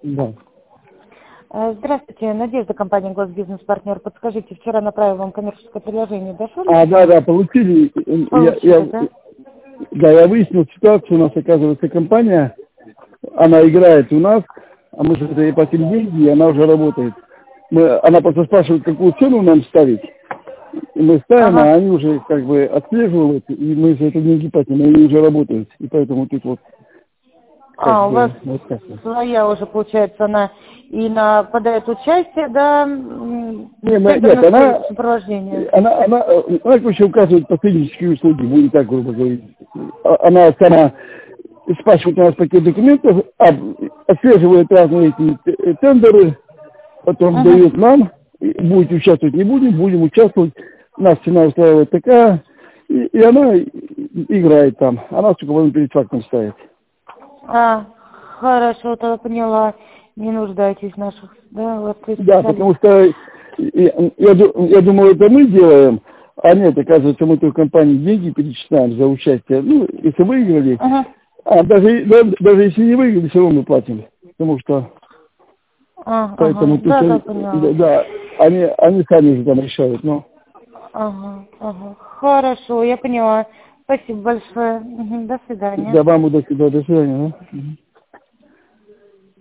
Да. Здравствуйте, Надежда, компания «Госбизнес-партнер». Подскажите, вчера направил вам коммерческое предложение, дошло? Да, получили. Получили, да? Я выяснил ситуацию. У нас, оказывается, компания, она играет у нас, а мы за это ей платим деньги, и она уже работает. Она просто спрашивает, какую цену нам ставить. И мы ставим, Ага. а они уже как бы отслеживают, и мы за это деньги платим, и они уже работают. И поэтому тут вот У вас вот так вот. своя уже, получается, она и подает участие, да, Нет, она, сопровождение. короче, указывает посреднические услуги, будем так грубо говорить. Она сама спрашивает у нас пакет документов, отслеживает разные эти тендеры, потом Угу. дает нам, будете участвовать, не будем участвовать, нас цена устраивает такая, и она играет там, она только потом перед фактом ставит. Хорошо, тогда поняла. Не нуждаетесь в наших, да, у вас есть Да, специалист. потому что я думал, это мы делаем, а нет, оказывается, мы той компании деньги перечисляем за участие. Ну, если выиграли, даже если не выиграли, все равно мы платим. Потому что, поэтому тут, Да, поняла. да, они сами уже там решают, но. Хорошо, я поняла. Спасибо большое. До свидания. Да, вам удачи, до свидания. Да?